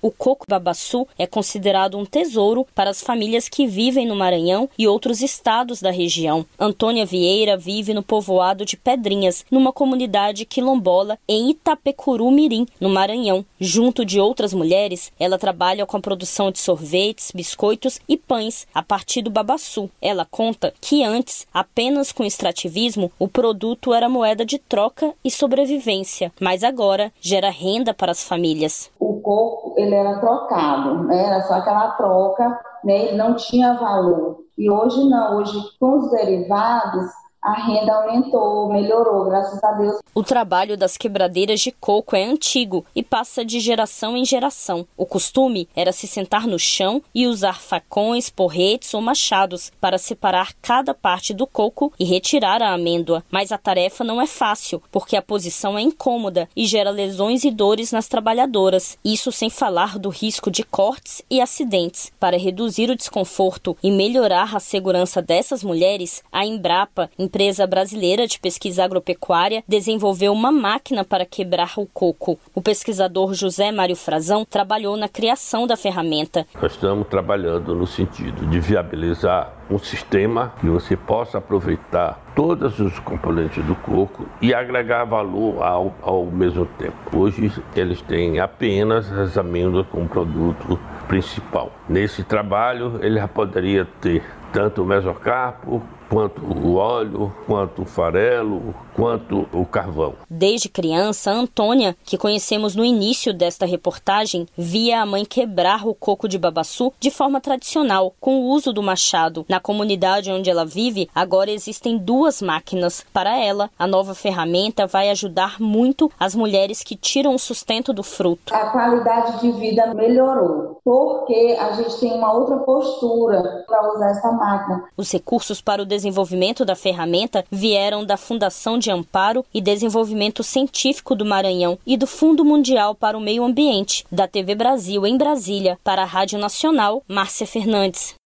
O coco babaçu é considerado um tesouro para as famílias que vivem no Maranhão e outros estados da região. Antônia Vieira vive no povoado de Pedrinhas, numa comunidade quilombola em Itapecuru-Mirim, no Maranhão. Junto de outras mulheres, ela trabalha com a produção de sorvetes, biscoitos e pães a partir do babaçu. Ela conta que antes, apenas com extrativismo, o produto era moeda de troca e sobrevivência, mas agora gera renda para as famílias. O coco, ele era trocado, né? Era só aquela troca, né? Ele não tinha valor. E hoje não, hoje com os derivados, a renda aumentou, melhorou, graças a Deus. O trabalho das quebradeiras de coco é antigo e passa de geração em geração. O costume era se sentar no chão e usar facões, porretes ou machados para separar cada parte do coco e retirar a amêndoa. Mas a tarefa não é fácil, porque a posição é incômoda e gera lesões e dores nas trabalhadoras. Isso sem falar do risco de cortes e acidentes. Para reduzir o desconforto e melhorar a segurança dessas mulheres, a Embrapa, empresa brasileira de pesquisa agropecuária, desenvolveu uma máquina para quebrar o coco. O pesquisador José Mário Frazão trabalhou na criação da ferramenta. Nós estamos trabalhando no sentido de viabilizar um sistema que você possa aproveitar todos os componentes do coco e agregar valor ao mesmo tempo. Hoje eles têm apenas as amêndoas como produto principal. Nesse trabalho ele já poderia ter tanto o mesocarpo, quanto o óleo, quanto o farelo, quanto o carvão. Desde criança, Antônia, que conhecemos no início desta reportagem, via a mãe quebrar o coco de babaçu de forma tradicional, com o uso do machado. Na comunidade onde ela vive, agora existem 2 máquinas. Para ela, a nova ferramenta vai ajudar muito as mulheres que tiram o sustento do fruto. A qualidade de vida melhorou, porque a gente tem uma outra postura para usar essa máquina. Os recursos para o desenvolvimento da ferramenta vieram da Fundação de Amparo e Desenvolvimento Científico do Maranhão e do Fundo Mundial para o Meio Ambiente, da TV Brasil em Brasília, para a Rádio Nacional, Márcia Fernandes.